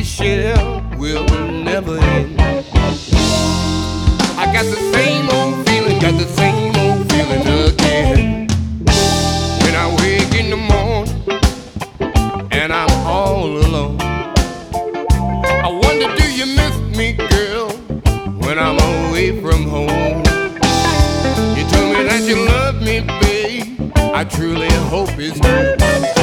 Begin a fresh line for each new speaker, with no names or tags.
we share will never end. I got the same old feeling, got the same old feeling again. When I wake in the morning and I'm all alone, I wonder, do you miss me, girl, when I'm away from home? You told me that you love me, babe. I truly hope it's true.